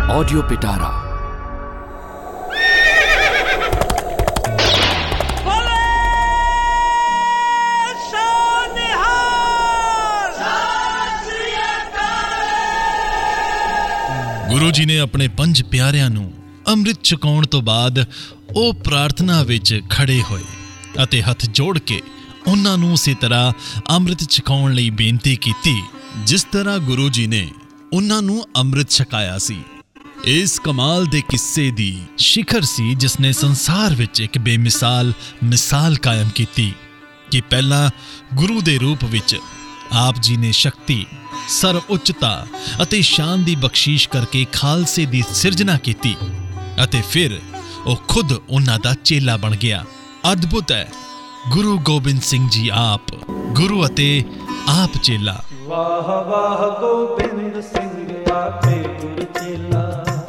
Audio पिटारा। गुरु जी ने अपने 5 प्यारिਆਂ ਨੂੰ ਅੰਮ੍ਰਿਤ ਛਕਾਉਣ ਤੋਂ ਬਾਅਦ ਉਹ ਪ੍ਰਾਰਥਨਾ ਵਿੱਚ ਖੜੇ ਹੋਏ ਅਤੇ ਹੱਥ ਜੋੜ ਕੇ ਉਹਨਾਂ ਨੂੰ ਉਸੇ ਤਰ੍ਹਾਂ ਅੰਮ੍ਰਿਤ ਛਕਾਉਣ ਲਈ ਬੇਨਤੀ ਕੀਤੀ ਜਿਸ ਤਰ੍ਹਾਂ ਗੁਰੂ ਜੀ ਨੇ ਉਹਨਾਂ ਨੂੰ ਅੰਮ੍ਰਿਤ ਛਕਾਇਆ ਸੀ। ਇਸ ਕਮਾਲ ਦੇ ਕਿੱਸੇ ਦੀ ਸਿਖਰ ਸੀ ਜਿਸ ਨੇ ਸੰਸਾਰ ਵਿੱਚ ਇੱਕ ਬੇਮਿਸਾਲ ਮਿਸਾਲ ਕਾਇਮ ਕੀਤੀ ਕਿ ਪਹਿਲਾਂ ਗੁਰੂ ਦੇ ਰੂਪ ਵਿੱਚ ਆਪ ਜੀ ਨੇ ਸ਼ਕਤੀ, ਸਰਵ ਉੱਚਤਾ ਅਤੇ ਸ਼ਾਨ ਦੀ ਬਖਸ਼ਿਸ਼ ਕਰਕੇ ਖਾਲਸੇ ਦੀ ਸਿਰਜਣਾ ਕੀਤੀ ਅਤੇ ਫਿਰ ਉਹ ਖੁਦ ਉਹਨਾਂ ਦਾ ਚੇਲਾ ਬਣ ਗਿਆ। ਅਦਭੁਤ ਹੈ, ਗੁਰੂ ਗੋਬਿੰਦ ਸਿੰਘ ਜੀ ਆਪ ਗੁਰੂ ਅਤੇ ਆਪ ਚੇਲਾ। ਵਾਹ ਵਾਹ ਗੋਬਿੰਦ ਸਿੰਘ ਆਪੇ ਗੁਰ ਚੇਲਾ,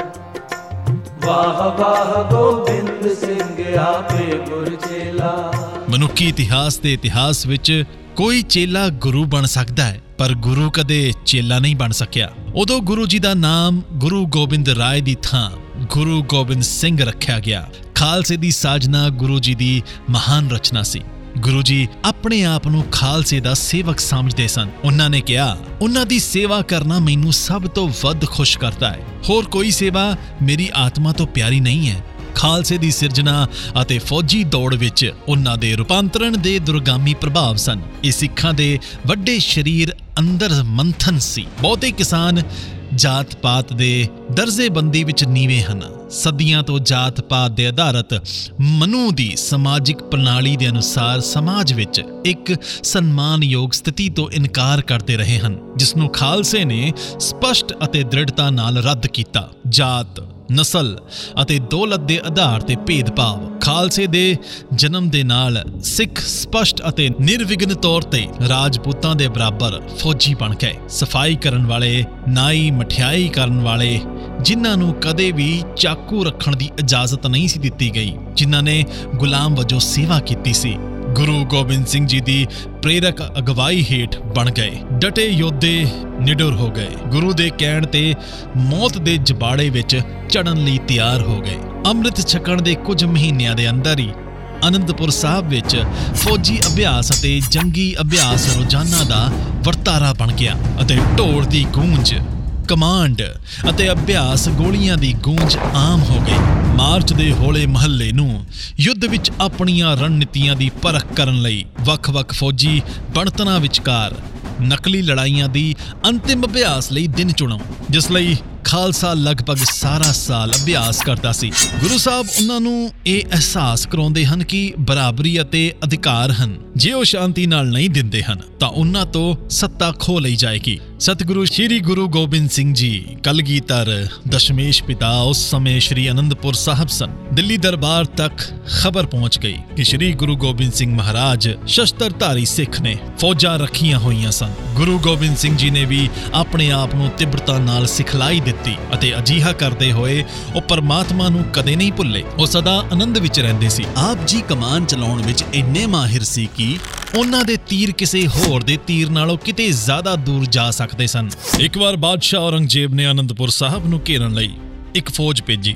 ਵਾਹ ਵਾਹ ਗੋਬਿੰਦ ਸਿੰਘ ਆਪੇ ਗੁਰ ਚੇਲਾ। ਮਨੁੱਖੀ ਇਤਿਹਾਸ ਦੇ ਇਤਿਹਾਸ ਵਿੱਚ ਕੋਈ ਚੇਲਾ ਗੁਰੂ ਬਣ ਸਕਦਾ ਹੈ ਪਰ ਗੁਰੂ ਕਦੇ ਚੇਲਾ ਨਹੀਂ ਬਣ ਸਕਿਆ। ਉਦੋਂ ਗੁਰੂ ਜੀ ਦਾ ਨਾਮ ਗੁਰੂ ਗੋਬਿੰਦ ਰਾਏ ਦੀ ਥਾਂ ਗੁਰੂ ਗੋਬਿੰਦ ਸਿੰਘ ਰੱਖਿਆ ਗਿਆ। ਖਾਲਸੇ ਦੀ ਸਾਜਨਾ ਗੁਰੂ ਜੀ ਦੀ ਮਹਾਨ ਰਚਨਾ ਸੀ। ਗੁਰੂ ਜੀ ਆਪਣੇ ਆਪ ਨੂੰ ਖਾਲਸੇ ਦਾ ਸੇਵਕ ਸਮਝਦੇ ਸਨ। ਉਹਨਾਂ ਨੇ ਕਿਹਾ, ਉਹਨਾਂ ਦੀ ਸੇਵਾ ਕਰਨਾ ਮੈਨੂੰ ਸਭ ਤੋਂ ਵੱਧ ਖੁਸ਼ ਕਰਦਾ ਹੈ। ਹੋਰ ਕੋਈ ਸੇਵਾ ਮੇਰੀ ਆਤਮਾ ਤੋਂ ਪਿਆਰੀ ਨਹੀਂ ਹੈ। ਖਾਲਸੇ ਦੀ ਸਿਰਜਣਾ ਅਤੇ ਫੌਜੀ ਦੌੜ ਵਿੱਚ ਉਹਨਾਂ ਦੇ ਰੂਪਾਂਤਰਣ ਦੇ ਦੁਰਗਾਮੀ ਪ੍ਰਭਾਵ ਸਨ। ਇਹ ਸਿੱਖਾਂ ਦੇ ਵੱਡੇ ਸਰੀਰ ਅੰਦਰ ਮੰਥਨ ਸੀ। ਬਹੁਤੇ ਕਿਸਾਨ ਜਾਤ-ਪਾਤ ਦੇ ਦਰਜੇਬੰਦੀ ਵਿੱਚ ਨੀਵੇਂ ਹਨ। ਸਦੀਆਂ ਤੋਂ ਜਾਤ-ਪਾਤ ਦੇ ਆਧਾਰਿਤ ਮਨੂ ਦੀ ਸਮਾਜਿਕ ਪ੍ਰਣਾਲੀ ਦੇ ਅਨੁਸਾਰ ਸਮਾਜ ਵਿੱਚ ਇੱਕ ਸਨਮਾਨਯੋਗ ਸਥਿਤੀ ਤੋਂ ਇਨਕਾਰ ਕਰਦੇ ਰਹੇ ਹਨ ਜਿਸ ਨੂੰ ਖਾਲਸੇ ਨੇ ਸਪਸ਼ਟ ਅਤੇ ਦ੍ਰਿੜਤਾ ਨਾਲ ਰੱਦ ਕੀਤਾ। ਜਾਤ, ਨਸਲ ਅਤੇ ਦੌਲਤ ਦੇ ਆਧਾਰ ਤੇ ਭੇਦਭਾਵ। ਖਾਲਸੇ ਦੇ ਜਨਮ ਦੇ ਨਾਲ ਸਿੱਖ ਸਪਸ਼ਟ ਅਤੇ ਨਿਰਵਿਘਨ ਤੌਰ ਤੇ ਰਾਜਪੂਤਾਂ ਦੇ ਬਰਾਬਰ ਫੌਜੀ ਬਣ ਗਏ। ਸਫਾਈ ਕਰਨ ਵਾਲੇ, ਨਾਈ, ਮਠਿਆਈ ਕਰਨ ਵਾਲੇ, ਜਿਨ੍ਹਾਂ ਨੂੰ ਕਦੇ ਵੀ ਚਾਕੂ ਰੱਖਣ ਦੀ ਇਜਾਜ਼ਤ ਨਹੀਂ ਸੀ ਦਿੱਤੀ ਗਈ, ਜਿਨ੍ਹਾਂ ਨੇ ਗੁਲਾਮ ਵਜੋਂ ਸੇਵਾ ਕੀਤੀ ਸੀ, ਗੁਰੂ ਗੋਬਿੰਦ ਸਿੰਘ ਜੀ ਦੀ ਪ੍ਰੇਰਕ ਅਗਵਾਈ ਹੇਠ ਬਣ ਗਏ। ਡਟੇ ਯੋਧੇ ਨਿਡਰ ਹੋ ਗਏ। ਗੁਰੂ ਦੇ ਕਹਿਣ ਤੇ ਮੌਤ ਦੇ ਜਬਾੜੇ ਵਿੱਚ ਚੜ੍ਹਨ ਲਈ ਤਿਆਰ ਹੋ ਗਏ। ਅੰਮ੍ਰਿਤ ਛਕਣ ਦੇ ਕੁਝ ਮਹੀਨਿਆਂ ਦੇ ਅੰਦਰ ਹੀ ਅਨੰਦਪੁਰ ਸਾਹਿਬ ਵਿੱਚ ਫੌਜੀ ਅਭਿਆਸ ਅਤੇ ਜੰਗੀ ਅਭਿਆਸ ਰੋਜ਼ਾਨਾ ਦਾ ਵਰਤਾਰਾ ਬਣ ਗਿਆ ਅਤੇ ਢੋਲ ਦੀ ਗੂੰਜ, ਕਮਾਂਡ ਅਤੇ ਅਭਿਆਸ ਗੋਲੀਆਂ ਦੀ ਗੂੰਜ ਆਮ ਹੋ ਗਈ। ਮਾਰਚ ਦੇ ਹੋਲੇ ਮਹੱਲੇ ਨੂੰ ਯੁੱਧ ਵਿੱਚ ਆਪਣੀਆਂ ਰਣਨੀਤੀਆਂ ਦੀ ਪਰਖ ਕਰਨ ਲਈ ਵੱਖ-ਵੱਖ ਫੌਜੀ ਬਣਤਰਾਂ ਵਿਚਕਾਰ ਨਕਲੀ ਲੜਾਈਆਂ ਦੀ ਅੰਤਿਮ ਅਭਿਆਸ ਲਈ ਦਿਨ ਚੁਣੋ, ਜਿਸ ਲਈ ਖਾਲਸਾ ਲਗਭਗ ਸਾਰਾ ਸਾਲ ਅਭਿਆਸ ਕਰਦਾ ਸੀ। ਗੁਰੂ ਸਾਹਿਬ ਉਹਨਾਂ ਨੂੰ ਇਹ ਅਹਿਸਾਸ ਕਰਾਉਂਦੇ ਹਨ ਕਿ ਬਰਾਬਰੀ ਅਤੇ ਅਧਿਕਾਰ ਹਨ। ਜੇ ਉਹ ਸ਼ਾਂਤੀ ਨਾਲ ਨਹੀਂ ਦਿੰਦੇ ਹਨ ਤਾਂ ਉਹਨਾਂ ਤੋਂ ਸੱਤਾ ਖੋਹ ਲਈ ਜਾਏਗੀ। ਸਤਿਗੁਰੂ ਸ਼੍ਰੀ ਗੁਰੂ ਗੋਬਿੰਦ ਸਿੰਘ ਜੀ ਕਲਗੀਧਰ ਦਸ਼ਮੇਸ਼ ਪਿਤਾ ਉਸ ਸਮੇਂ ਸ਼੍ਰੀ ਅਨੰਦਪੁਰ ਸਾਹਿਬ ਸਨ। ਦਿੱਲੀ ਦਰਬਾਰ ਤੱਕ ਖਬਰ ਪਹੁੰਚ ਗਈ ਕਿ ਸ਼੍ਰੀ ਗੁਰੂ ਗੋਬਿੰਦ ਸਿੰਘ ਮਹਾਰਾਜ ਸ਼ਸਤਰਧਾਰੀ ਸਿੱਖ ਨੇ, ਫੌਜਾਂ ਰੱਖੀਆਂ ਹੋਈਆਂ ਸਨ। ਗੁਰੂ ਗੋਬਿੰਦ ਸਿੰਘ ਜੀ ਨੇ ਵੀ ਆਪਣੇ ਆਪ ਨੂੰ ਤਿੱਬਰਤਾ ਨਾਲ ਸਿਖਲਾਈ ਦਿੱਤੀ ਅਤੇ ਅਜਿਹਾ ਕਰਦੇ ਹੋਏ ਉਹ ਪਰਮਾਤਮਾ ਨੂੰ ਕਦੇ ਨਹੀਂ ਭੁੱਲੇ। ਉਹ ਸਦਾ ਆਨੰਦ ਵਿੱਚ ਰਹਿੰਦੇ ਸੀ। ਆਪ ਜੀ ਕਮਾਨ ਚਲਾਉਣ ਵਿੱਚ ਇੰਨੇ ਮਾਹਿਰ ਸੀ ਕਿ ਉਹਨਾਂ ਦੇ ਤੀਰ ਕਿਸੇ ਹੋਰ ਦੇ ਤੀਰ ਨਾਲੋਂ ਕਿਤੇ ਜ਼ਿਆਦਾ ਦੂਰ ਜਾ ਸਕਦੇ ਸਨ। ਇੱਕ ਵਾਰ ਬਾਦਸ਼ਾਹ ਔਰੰਗਜ਼ੇਬ ਨੇ ਅਨੰਦਪੁਰ ਸਾਹਿਬ ਨੂੰ ਘੇਰਨ ਲਈ ਇੱਕ ਫੌਜ ਭੇਜੀ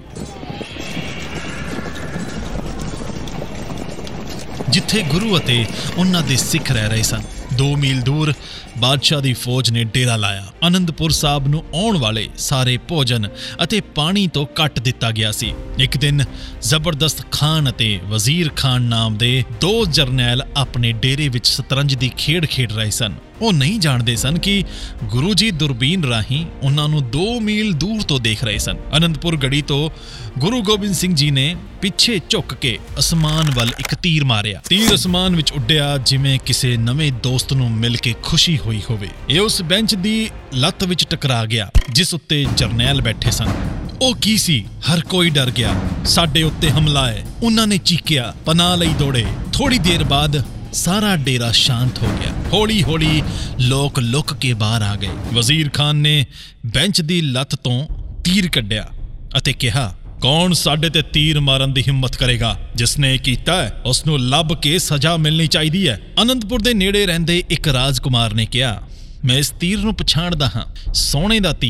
ਜਿੱਥੇ ਗੁਰੂ ਅਤੇ ਉਹਨਾਂ ਦੇ ਸਿੱਖ ਰਹਿ ਰਹੇ ਸਨ। 2 ਮੀਲ ਦੂਰ ਬਾਦਸ਼ਾਹ ਦੀ ਫੌਜ ਨੇ ਡੇਰਾ ਲਾਇਆ। ਅਨੰਦਪੁਰ ਸਾਹਿਬ ਨੂੰ ਆਉਣ ਵਾਲੇ ਸਾਰੇ ਭੋਜਨ ਅਤੇ ਪਾਣੀ ਤੋਂ ਕੱਟ ਦਿੱਤਾ ਗਿਆ ਸੀ। ਇੱਕ ਦਿਨ ਜ਼ਬਰਦਸਤ ਖਾਨ ਅਤੇ ਵਜ਼ੀਰ ਖਾਨ ਨਾਮ ਦੇ 2 ਜਰਨੈਲ ਆਪਣੇ ਡੇਰੇ ਵਿੱਚ ਸ਼ਤਰੰਜ ਦੀ ਖੇਡ ਖੇਡ ਰਹੇ ਸਨ। ਉਹ ਨਹੀਂ ਜਾਣਦੇ ਸਨ ਕਿ ਗੁਰੂ ਜੀ ਦੁਰਬੀਨ ਰਾਹੀਂ ਉਹਨਾਂ ਨੂੰ 2 ਮੀਲ ਦੂਰ ਤੋਂ ਦੇਖ ਰਹੇ ਸਨ। ਅਨੰਦਪੁਰ ਗੜੀ ਤੋਂ ਗੁਰੂ ਗੋਬਿੰਦ ਸਿੰਘ ਜੀ ਨੇ ਪਿੱਛੇ ਝੁੱਕ ਕੇ ਅਸਮਾਨ ਵੱਲ ਇੱਕ ਤੀਰ ਮਾਰਿਆ। ਤੀਰ ਅਸਮਾਨ ਵਿੱਚ ਉੱਡਿਆ ਜਿਵੇਂ ਕਿਸੇ ਨਵੇਂ ਦੋਸਤ ਨੂੰ ਮਿਲ ਕੇ ਖੁਸ਼ੀ ਹੋਈ ਹੋਵੇ। ਇਹ ਉਸ ਬੈਂਚ ਦੀ ਲੱਤ ਵਿੱਚ ਟਕਰਾ ਗਿਆ ਜਿਸ ਉੱਤੇ ਜਰਨੈਲ ਬੈਠੇ ਸਨ। ਉਹ ਕੀ ਸੀ? ਹਰ ਕੋਈ ਡਰ ਗਿਆ। ਸਾਡੇ ਉੱਤੇ ਹਮਲਾ ਹੈ, ਉਹਨਾਂ ਨੇ ਚੀਕਿਆ। ਪਨਾਹ ਲਈ ਦੌੜੇ। ਥੋੜੀ ਦੇਰ ਬਾਅਦ ਸਾਰਾ ਡੇਰਾ ਸ਼ਾਂਤ ਹੋ ਗਿਆ। ਹੌਲੀ-ਹੌਲੀ ਲੋਕ ਲੁਕ ਕੇ ਬਾਹਰ ਆ ਗਏ। ਵਜ਼ੀਰ ਖਾਨ ਨੇ ਬੈਂਚ ਦੀ ਲੱਤ ਤੋਂ ਤੀਰ ਕੱਢਿਆ ਅਤੇ ਕਿਹਾ, ਕੌਣ ਸਾਡੇ ਤੇ ਤੀਰ ਮਾਰਨ ਦੀ ਹਿੰਮਤ ਕਰੇਗਾ? ਜਿਸਨੇ ਕੀਤਾ ਹੈ ਉਸ ਨੂੰ ਲੱਭ ਕੇ ਸਜ਼ਾ ਮਿਲਣੀ ਚਾਹੀਦੀ ਹੈ। ਅਨੰਦਪੁਰ ਦੇ ਨੇੜੇ ਰਹਿੰਦੇ ਇੱਕ ਰਾਜਕੁਮਾਰ ਨੇ ਕਿਹਾ, ਮੈਂ ਇਸ ਤੀਰ ਨੂੰ ਪਛਾਣਦਾ ਹਾਂ, ਸੋਨੇ ਦਾ ਤੀਰ ਹੈ।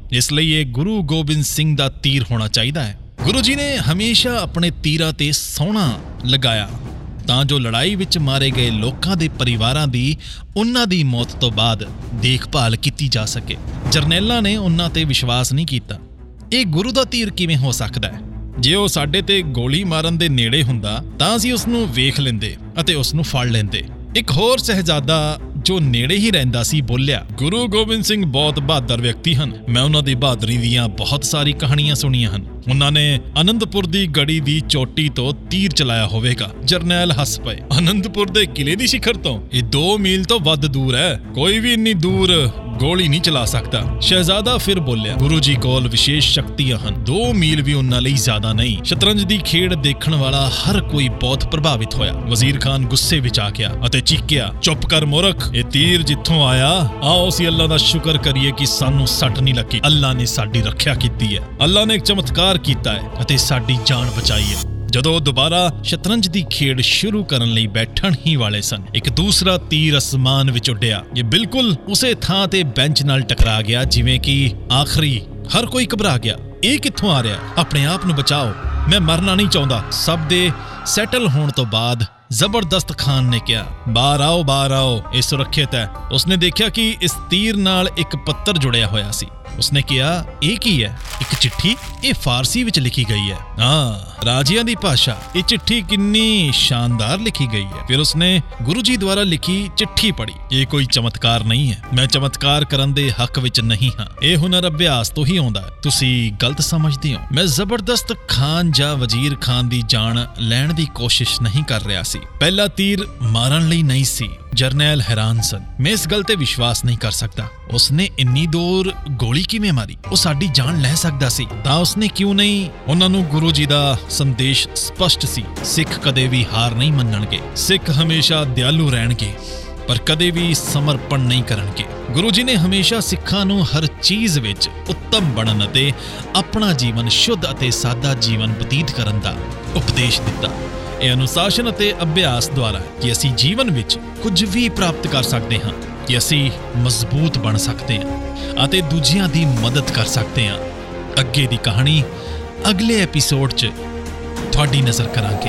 ਇਸ ਲਈ ਇਹ ਗੁਰੂ ਗੋਬਿੰਦ ਸਿੰਘ ਦਾ ਤੀਰ ਹੋਣਾ ਚਾਹੀਦਾ ਹੈ। ਗੁਰੂ ਜੀ ਨੇ ਹਮੇਸ਼ਾ ਆਪਣੇ ਤੀਰਾਂ ਤੇ ਸੋਹਣਾ ਲਗਾਇਆ ਤਾਂ ਜੋ ਲੜਾਈ ਵਿੱਚ ਮਾਰੇ ਗਏ ਲੋਕਾਂ ਦੇ ਪਰਿਵਾਰਾਂ ਦੀ ਉਹਨਾਂ ਦੀ ਮੌਤ ਤੋਂ ਬਾਅਦ ਦੇਖਭਾਲ ਕੀਤੀ ਜਾ ਸਕੇ। ਜਰਨੈਲਾਂ ਨੇ ਉਹਨਾਂ ਤੇ ਵਿਸ਼ਵਾਸ ਨਹੀਂ ਕੀਤਾ। ਇਹ ਗੁਰੂ ਦਾ ਤੀਰ ਕਿਵੇਂ ਹੋ ਸਕਦਾ ਹੈ? ਜੇ ਉਹ ਸਾਡੇ ਤੇ ਗੋਲੀ ਮਾਰਨ ਦੇ ਨੇੜੇ ਹੁੰਦਾ ਤਾਂ ਅਸੀਂ ਉਸ ਨੂੰ ਵੇਖ ਲੈਂਦੇ ਅਤੇ ਉਸ ਨੂੰ ਫੜ ਲੈਂਦੇ। ਇੱਕ ਹੋਰ ਸਹਿਜ਼ਾਦਾ ਜੋ ਨੇੜੇ ਹੀ ਰਹਿੰਦਾ ਸੀ ਬੋਲਿਆ, ਗੁਰੂ ਗੋਬਿੰਦ ਸਿੰਘ ਬਹੁਤ ਬਹਾਦਰ ਵਿਅਕਤੀ ਹਨ। ਮੈਂ ਉਹਨਾਂ ਦੀ ਬਹਾਦਰੀ ਦੀਆਂ ਬਹੁਤ ਸਾਰੀ ਕਹਾਣੀਆਂ ਸੁਣੀਆਂ ਹਨ। ਉਹਨਾਂ ਨੇ ਅਨੰਦਪੁਰ ਦੀ ਗੜੀ ਦੀ ਚੋਟੀ ਤੋਂ ਤੀਰ ਚਲਾਇਆ ਹੋਵੇਗਾ। ਜਰਨੈਲ ਹੱਸ ਪਏ। ਅਨੰਦਪੁਰ ਦੇ ਕਿਲੇ ਦੀ ਸਿਖਰ ਤੋਂ? ਇਹ 2 ਮੀਲ ਤੋਂ ਵੱਧ ਦੂਰ ਹੈ। ਕੋਈ ਵੀ ਇੰਨੀ ਦੂਰ ਗੋਲੀ ਨਹੀਂ ਚਲਾ ਸਕਦਾ। ਸ਼ਹਿਜ਼ਾਦਾ ਫਿਰ ਬੋਲਿਆ, ਗੁਰੂ ਜੀ ਕੋਲ ਵਿਸ਼ੇਸ਼ ਸ਼ਕਤੀਆਂ ਹਨ। 2 ਮੀਲ ਵੀ ਉਹਨਾਂ ਲਈ ਜ਼ਿਆਦਾ ਨਹੀਂ। ਸ਼ਤਰੰਜ ਦੀ ਖੇਡ ਦੇਖਣ ਵਾਲਾ ਹਰ ਕੋਈ ਬਹੁਤ ਪ੍ਰਭਾਵਿਤ ਹੋਇਆ। ਵਜ਼ੀਰ ਖਾਨ ਗੁੱਸੇ ਵਿੱਚ ਆ ਗਿਆ ਅਤੇ ਚੀਕਿਆ, ਚੁੱਪ ਕਰ ਮੂਰਖ, ਇਹ ਤੀਰ ਜਿੱਥੋਂ ਆਇਆ, ਆਓ ਅਸੀਂ ਅੱਲਾ ਦਾ ਸ਼ੁਕਰ ਕਰੀਏ ਕਿ ਸਾਨੂੰ ਸੱਟ ਨਹੀਂ ਲੱਗੀ। ਅੱਲਾ ਨੇ ਸਾਡੀ ਰੱਖਿਆ ਕੀਤੀ ਹੈ। ਅੱਲਾ ਨੇ ਇੱਕ ਚਮਤਕਾਰ ਕੀਤਾ ਹੈ ਅਤੇ ਸਾਡੀ ਜਾਨ ਬਚਾਈ ਹੈ। ਜਦੋਂ ਦੁਬਾਰਾ ਸ਼ਤਰੰਜ ਦੀ ਖੇਡ ਸ਼ੁਰੂ ਕਰਨ ਲਈ ਬੈਠਣ ਹੀ ਵਾਲੇ ਸਨ, ਇੱਕ ਦੂਸਰਾ ਤੀਰ ਅਸਮਾਨ ਵਿੱਚ ਉੱਡਿਆ। ਇਹ ਬਿਲਕੁਲ ਉਸੇ ਥਾਂ ਤੇ ਬੈਂਚ ਨਾਲ ਟਕਰਾ ਗਿਆ ਜਿਵੇਂ ਕਿ ਆਖਰੀ। ਹਰ ਕੋਈ ਘਬਰਾ ਗਿਆ। ਇਹ ਕਿੱਥੋਂ ਆ ਰਿਹਾ? ਆਪਣੇ ਆਪ ਨੂੰ ਬਚਾਓ, ਮੈਂ ਮਰਨਾ ਨਹੀਂ ਚਾਹੁੰਦਾ। ਸਭ ਦੇ ਸੈਟਲ ਹੋਣ ਤੋਂ ਬਾਅਦ ਜ਼ਬਰਦਸਤ ਖਾਨ ਨੇ ਕਿਹਾ, ਬਾਹਰ ਆਓ, ਬਾਹਰ ਆਓ, ਇਹ ਸੁਰੱਖਿਅਤ ਹੈ। ਉਸਨੇ ਦੇਖਿਆ ਕਿ ਇਸ ਤੀਰ ਨਾਲ ਇੱਕ ਪੱਤਰ ਜੁੜਿਆ ਹੋਇਆ ਸੀ। ਉਸਨੇ ਕਿਹਾ, ਇਹ ਕੀ ਹੈ? ਇੱਕ ਚਿੱਠੀ? ਇਹ ਫਾਰਸੀ ਵਿੱਚ ਲਿਖੀ ਗਈ ਹੈ। ਹਾਂ, ਰਾਜਿਆਂ ਦੀ ਭਾਸ਼ਾ। ਇਹ ਚਿੱਠੀ ਕਿੰਨੀ ਸ਼ਾਨਦਾਰ ਲਿਖੀ ਗਈ ਹੈ। ਫਿਰ ਉਸਨੇ ਗੁਰੂ ਜੀ ਦੁਆਰਾ ਲਿਖੀ ਚਿੱਠੀ ਪੜ੍ਹੀ। ਇਹ ਕੋਈ ਚਮਤਕਾਰ ਨਹੀਂ ਹੈ। ਮੈਂ ਚਮਤਕਾਰ ਕਰਨ ਦੇ ਹੱਕ ਵਿੱਚ ਨਹੀਂ ਹਾਂ। ਇਹ ਹੁਨਰ ਅਭਿਆਸ ਤੋਂ ਹੀ ਆਉਂਦਾ ਹੈ। ਤੁਸੀਂ ਗਲਤ ਸਮਝਦੇ ਹੋ। ਮੈਂ ਜ਼ਬਰਦਸਤ ਖਾਨ ਜਾਂ ਵਜ਼ੀਰ ਖਾਨ ਦੀ ਜਾਨ ਲੈਣ ਦੀ ਕੋਸ਼ਿਸ਼ ਨਹੀਂ ਕਰ ਰਿਹਾ ਸੀ। ਪਹਿਲਾ ਤੀਰ ਮਾਰਨ ਲਈ ਨਹੀਂ ਸੀ। ਜਰਨੈਲ ਹੈਰਾਨ ਸਨ। ਮੈਂ ਇਸ ਗੱਲ ਤੇ ਵਿਸ਼ਵਾਸ ਨਹੀਂ ਕਰ ਸਕਦਾ। ਉਸਨੇ ਇੰਨੀ ਦੂਰ ਗੋਲੀ ਕਿਵੇਂ ਮਾਰੀ? ਉਹ ਸਾਡੀ ਜਾਨ ਲੈ ਸਕਦਾ ਸੀ ਤਾਂ ਉਸਨੇ ਕਿਉਂ ਨਹੀਂ? ਉਹਨਾਂ ਨੂੰ ਗੁਰੂ ਜੀ ਦਾ ਸੰਦੇਸ਼ ਸਪਸ਼ਟ ਸੀ। ਸਿੱਖ ਕਦੇ ਵੀ ਹਾਰ ਨਹੀਂ ਮੰਨਣਗੇ। ਸਿੱਖ ਹਮੇਸ਼ਾ ਦਿਆਲੂ ਰਹਿਣਗੇ ਪਰ ਕਦੇ ਵੀ ਸਮਰਪਣ ਨਹੀਂ ਕਰਨਗੇ। ਗੁਰੂ ਜੀ ਨੇ ਹਮੇਸ਼ਾ ਸਿੱਖਾਂ ਨੂੰ ਹਰ ਚੀਜ਼ ਵਿੱਚ ਉੱਤਮ ਬਣਨ ਅਤੇ ਆਪਣਾ ਜੀਵਨ ਸ਼ੁੱਧ ਅਤੇ ਸਾਦਾ ਜੀਵਨ ਬਤੀਤ ਕਰਨ ਦਾ ਉਪਦੇਸ਼ ਦਿੱਤਾ। ਇਹ ਅਨੁਸ਼ਾਸਨ ਅਤੇ ਅਭਿਆਸ ਦੁਆਰਾ ਕਿ ਅਸੀਂ ਜੀਵਨ ਵਿੱਚ ਕੁਝ ਵੀ ਪ੍ਰਾਪਤ ਕਰ ਸਕਦੇ ਹਾਂ, ਕਿ ਅਸੀਂ ਮਜ਼ਬੂਤ ਬਣ ਸਕਦੇ ਹਾਂ ਅਤੇ ਦੂਜਿਆਂ ਦੀ ਮਦਦ ਕਰ ਸਕਦੇ ਹਾਂ। ਅੱਗੇ ਦੀ ਕਹਾਣੀ ਅਗਲੇ ਐਪੀਸੋਡ 'ਚ ਤੁਹਾਡੀ ਨਜ਼ਰ ਕਰਾਂਗੇ।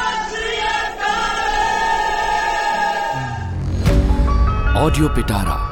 ऑडियो पिटारा